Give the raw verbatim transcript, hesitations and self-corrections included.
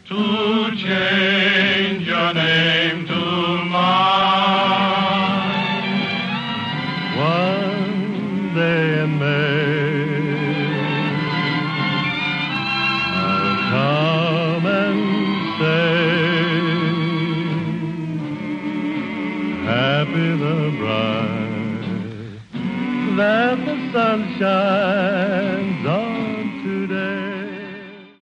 to change your name to mine. One day in May, I'll come and say, happy the bride that the sunshine